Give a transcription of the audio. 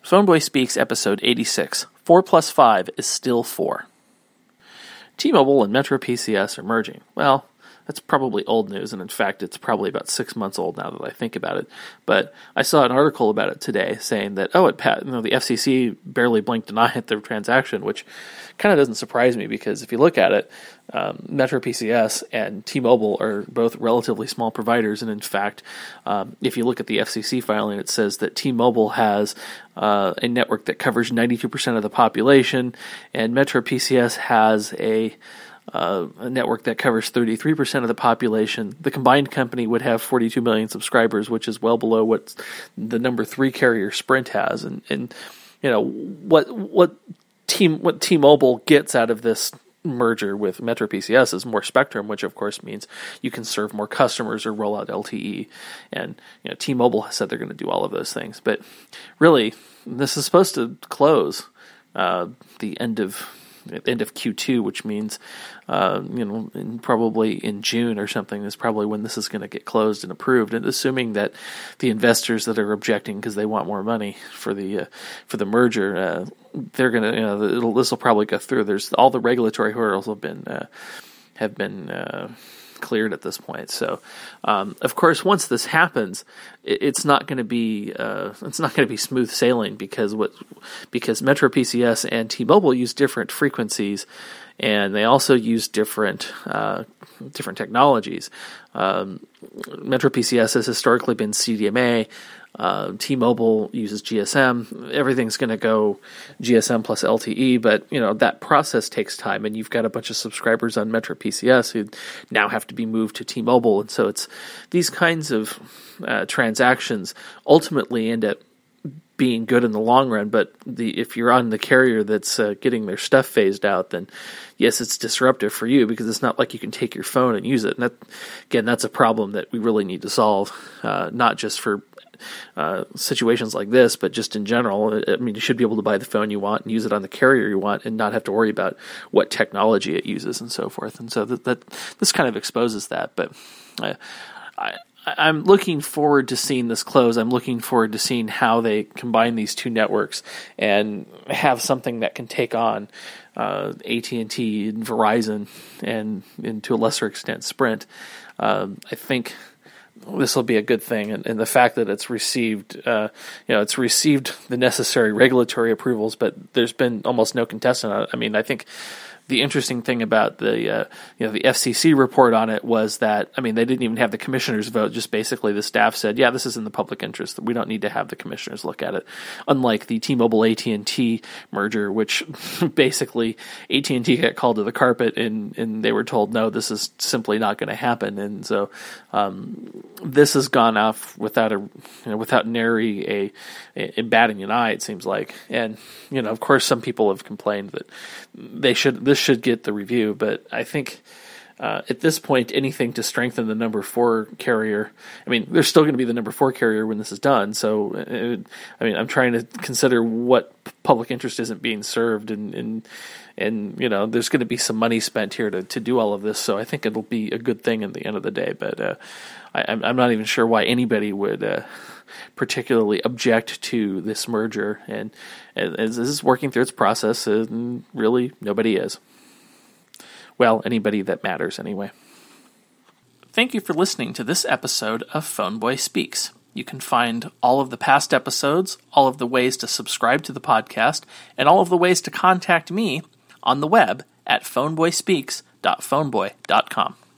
Phoneboy Speaks, episode 86. 4 plus 5 is still 4. T-Mobile and MetroPCS are merging. Well, that's probably old news, and in fact, it's probably about 6 months old now that I think about it. But I saw an article about it today saying that, the FCC barely blinked an eye at the transaction, which kind of doesn't surprise me because if you look at it, MetroPCS and T-Mobile are both relatively small providers, and in fact, if you look at the FCC filing, it says that T-Mobile has a network that covers 92% of the population, and MetroPCS has a network that covers 33% of the population. The combined company would have 42 million subscribers, which is well below what the number 3 carrier Sprint has. And what T-Mobile gets out of this merger with MetroPCS is more spectrum, which of course means you can serve more customers or roll out LTE. And T-Mobile has said they're going to do all of those things, but really this is supposed to close the end of Q2, which means, probably in June or something is probably when this is going to get closed and approved. And assuming that the investors that are objecting because they want more money for the merger, they're going to, this will probably go through. There's all the regulatory hurdles have been cleared at this point. So, of course, once this happens, it's not going to be smooth sailing because MetroPCS and T-Mobile use different frequencies, and they also use different technologies. MetroPCS has historically been CDMA. T-Mobile uses GSM. Everything's going to go GSM plus LTE, but that process takes time, and you've got a bunch of subscribers on MetroPCS who now have to be moved to T-Mobile, and so it's these kinds of transactions ultimately end up being good in the long run. But if you're on the carrier that's getting their stuff phased out, then yes, it's disruptive for you because it's not like you can take your phone and use it. And that's a problem that we really need to solve, not just for situations like this, but just in general. I mean, you should be able to buy the phone you want and use it on the carrier you want and not have to worry about what technology it uses and so forth. And so that this kind of exposes that. But I'm looking forward to seeing this close. I'm looking forward to seeing how they combine these two networks and have something that can take on AT&T and Verizon and to a lesser extent Sprint. I think this will be a good thing, and the fact that it's received, it's received the necessary regulatory approvals, but there's been almost no contestant on it. I mean, I think the interesting thing about the FCC report on it was that, they didn't even have the commissioners vote. Just basically the staff said, yeah, this is in the public interest. We don't need to have the commissioners look at it. Unlike the T-Mobile AT&T merger, which basically AT&T got called to the carpet and they were told, no, this is simply not going to happen. And so this has gone off without nary a batting an eye, it seems like. And of course, some people have complained that this should get the review, but I think at this point, anything to strengthen the number 4 carrier. There's still going to be the number 4 carrier when this is done. So, I'm trying to consider what public interest isn't being served, and there's going to be some money spent here to do all of this. So I think it'll be a good thing in the end of the day. But I'm not even sure why anybody would particularly object to this merger, and as this is working through its process, and really nobody is. Well, anybody that matters anyway. Thank you for listening to this episode of Phoneboy Speaks. You can find all of the past episodes, all of the ways to subscribe to the podcast, and all of the ways to contact me on the web at phoneboyspeaks.phoneboy.com.